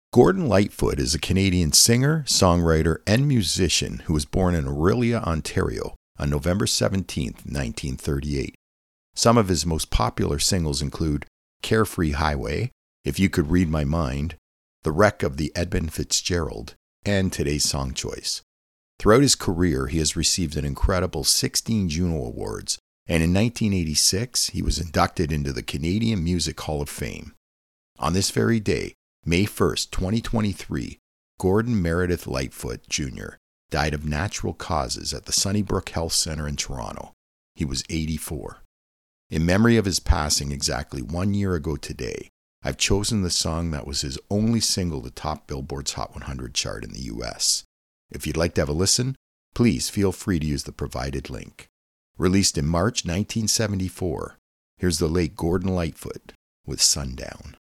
Gordon Lightfoot is a Canadian singer, songwriter, and musician who was born in Orillia, Ontario on November 17, 1938. Some of his most popular singles include Carefree Highway, If You Could Read My Mind, The Wreck of the Edmund Fitzgerald, and today's song choice. Throughout his career, he has received an incredible 16 Juno Awards, and in 1986, he was inducted into the Canadian Music Hall of Fame. On this very day, May 1st, 2023, Gordon Meredith Lightfoot, Jr. died of natural causes at the Sunnybrook Health Centre in Toronto. He was 84. In memory of his passing exactly 1 year ago today, I've chosen the song that was his only single to top Billboard's Hot 100 chart in the U.S. If you'd like to have a listen, please feel free to use the provided link. Released in March 1974, here's the late Gordon Lightfoot with Sundown.